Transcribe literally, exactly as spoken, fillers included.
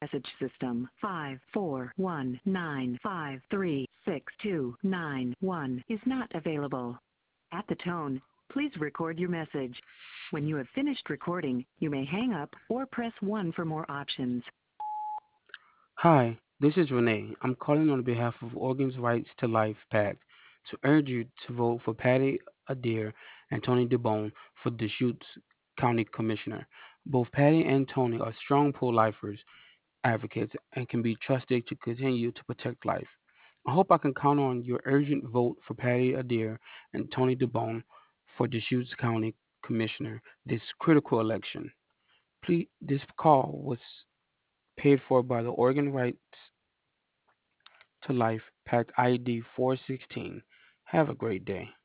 message system. five four one nine five three six two nine one is not available. At the tone, please record your message. When you have finished recording, you may hang up or press one for more options. Hi, this is Renee. I'm calling on behalf of Organs Rights to Life PAC to urge you to vote for Patty Adair and Tony DeBone for Deschutes County Commissioner. Both Patty and Tony are strong pro-lifers advocates and can be trusted to continue to protect life. I hope I can count on your urgent vote for Patty Adair and Tony DeBone for Deschutes County Commissioner this critical election. Please, this call was paid for by the Organ Rights to Life, Pact I D four sixteen. Have a great day.